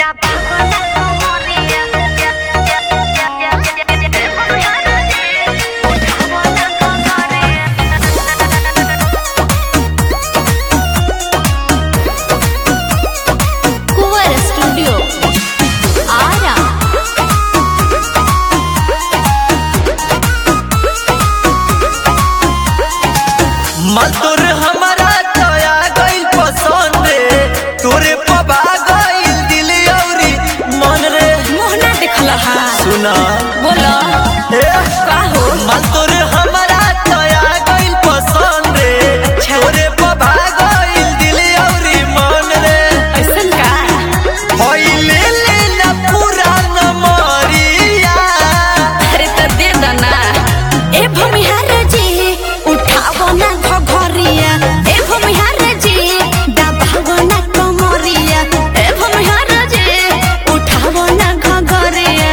तोर हमारा तोया गइल पसंद रे, तोरे पबा गइल दिल औरी मन रे। मोहना देखला हा सुना बोला का हो मन तोर हमारा तोया गइल पसंद रे, तोरे पबा गइल दिल औरी मन रे। ऐसन का होई ले ले ना पुराना मरिया। अरे त दे दना ए भमिहार जी उठावो ना घघरिया, ए भमिहार जी दबावो ना कमरिया, ए भमिहार जी उठावो ना घघरिया।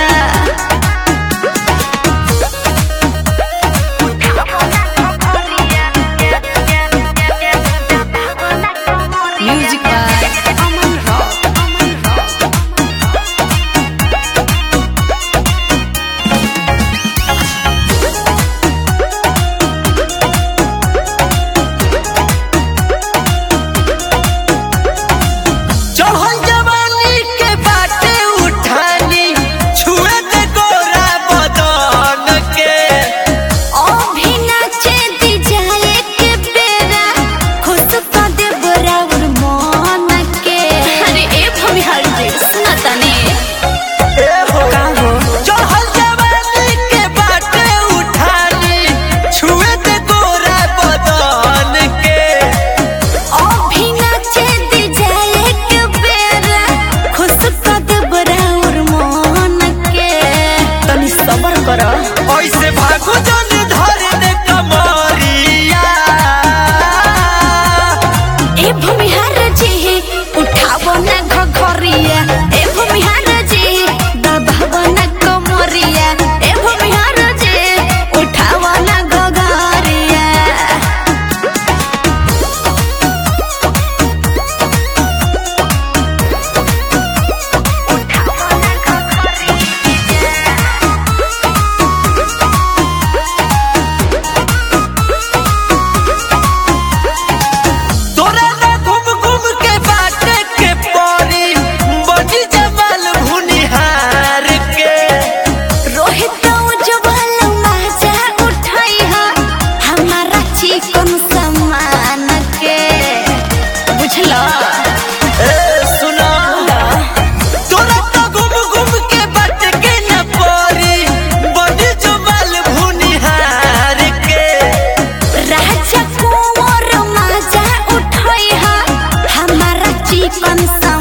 Music by Aman Rock. चढ़ल जवानी के बाटे उठानी, छुए दे गोरा बदन के। अभी नाचे दी जाए के बेरा, खुश कर दे बराबर मन के। अरे ए भमिहार जी सुना तनी ए हो का हो चढ़ल जवानी के बाटे उठानी, छुए दे गोरा बदन के। अभी नाचे दी जाए के बेरा, खुश कर दे बराबर मन के। तनी सबर कर ऐसे भागो जन धरे दे कमरिया। ए भमिहार जी उठावो ना घघरिया, ए भमिहार जी दबावो ना कमरिया, ए भमिहार जी उठावो ना घघरिया। तोरा ना घूम घूम के बाटे के परी, बजी जमाल भुनिहार के। रोहित उज्जवल मजा उठाई हा हमारा चिकन सामान के बुझला। ए सुना तोरा ना घूम घूम के बाटे के न परी, बजी जमाल भुनिहार के। राजा कुंवर मजा उठाई हा हमारा चिकन